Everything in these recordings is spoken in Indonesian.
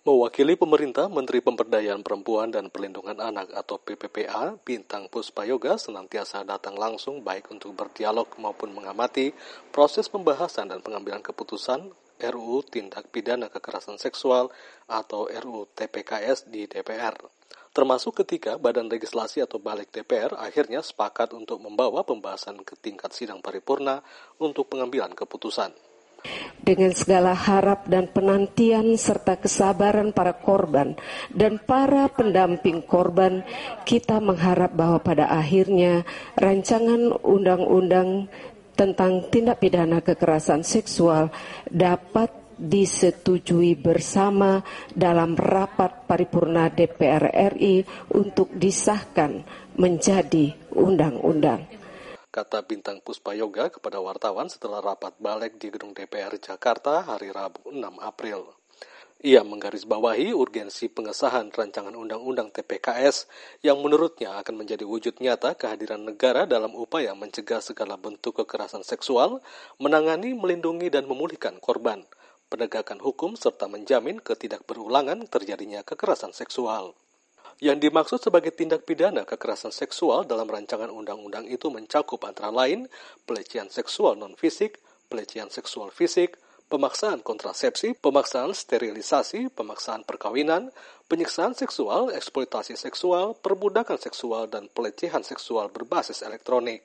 Mewakili pemerintah, Menteri Pemberdayaan Perempuan dan Perlindungan Anak atau PPPA, Bintang Puspayoga senantiasa datang langsung baik untuk berdialog maupun mengamati proses pembahasan dan pengambilan keputusan RUU Tindak Pidana Kekerasan Seksual atau RUU TPKS di DPR. Termasuk ketika Badan Legislasi atau Balik DPR akhirnya sepakat untuk membawa pembahasan ke tingkat sidang paripurna untuk pengambilan keputusan. Dengan segala harap dan penantian serta kesabaran para korban dan para pendamping korban, kita mengharap bahwa pada akhirnya rancangan undang-undang tentang tindak pidana kekerasan seksual dapat disetujui bersama dalam rapat paripurna DPR RI untuk disahkan menjadi undang-undang, kata Bintang Puspayoga kepada wartawan setelah rapat balik di gedung DPR Jakarta hari Rabu 6 April. Ia menggarisbawahi urgensi pengesahan rancangan undang-undang TPKS yang menurutnya akan menjadi wujud nyata kehadiran negara dalam upaya mencegah segala bentuk kekerasan seksual, menangani, melindungi, dan memulihkan korban, penegakan hukum, serta menjamin ketidakberulangan terjadinya kekerasan seksual. Yang dimaksud sebagai tindak pidana kekerasan seksual dalam rancangan undang-undang itu mencakup antara lain pelecehan seksual non-fisik, pelecehan seksual fisik, pemaksaan kontrasepsi, pemaksaan sterilisasi, pemaksaan perkawinan, penyiksaan seksual, eksploitasi seksual, perbudakan seksual, dan pelecehan seksual berbasis elektronik.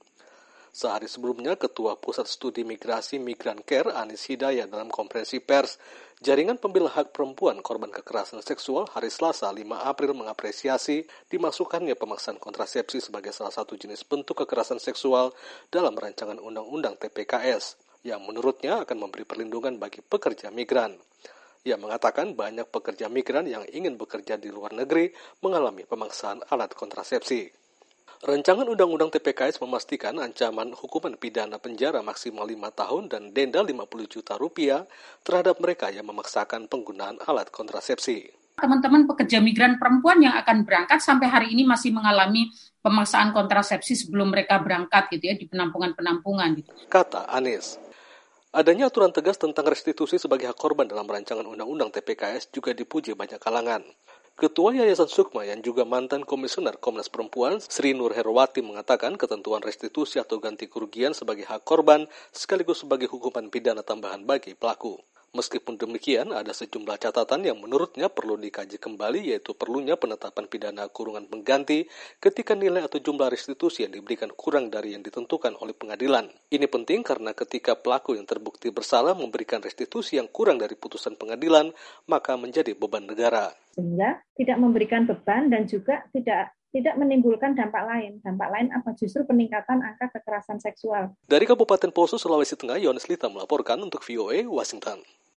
Sehari sebelumnya, Ketua Pusat Studi Migrasi Migran Care Anis Hidayat dalam konferensi pers Jaringan Pembela Hak Perempuan Korban Kekerasan Seksual hari Selasa 5 April mengapresiasi dimasukkannya pemaksaan kontrasepsi sebagai salah satu jenis bentuk kekerasan seksual dalam rancangan undang-undang TPKS yang menurutnya akan memberi perlindungan bagi pekerja migran. Ia mengatakan banyak pekerja migran yang ingin bekerja di luar negeri mengalami pemaksaan alat kontrasepsi. Rancangan Undang-Undang TPKS memastikan ancaman hukuman pidana penjara maksimal 5 tahun dan denda 50 juta rupiah terhadap mereka yang memaksakan penggunaan alat kontrasepsi. Teman-teman pekerja migran perempuan yang akan berangkat sampai hari ini masih mengalami pemaksaan kontrasepsi sebelum mereka berangkat gitu ya di penampungan-penampungan. Gitu. Kata Anis. Adanya aturan tegas tentang restitusi sebagai hak korban dalam rancangan Undang-Undang TPKS juga dipuji banyak kalangan. Ketua Yayasan Sukma yang juga mantan Komisioner Komnas Perempuan Sri Nur Herawati mengatakan ketentuan restitusi atau ganti kerugian sebagai hak korban sekaligus sebagai hukuman pidana tambahan bagi pelaku. Meskipun demikian, ada sejumlah catatan yang menurutnya perlu dikaji kembali, yaitu perlunya penetapan pidana kurungan pengganti ketika nilai atau jumlah restitusi yang diberikan kurang dari yang ditentukan oleh pengadilan. Ini penting karena ketika pelaku yang terbukti bersalah memberikan restitusi yang kurang dari putusan pengadilan, maka menjadi beban negara. Sehingga tidak memberikan beban dan juga tidak menimbulkan dampak lain. Dampak lain apa? Justru peningkatan angka kekerasan seksual. Dari Kabupaten Poso, Sulawesi Tengah, Yohanes Lita melaporkan untuk VOA Washington.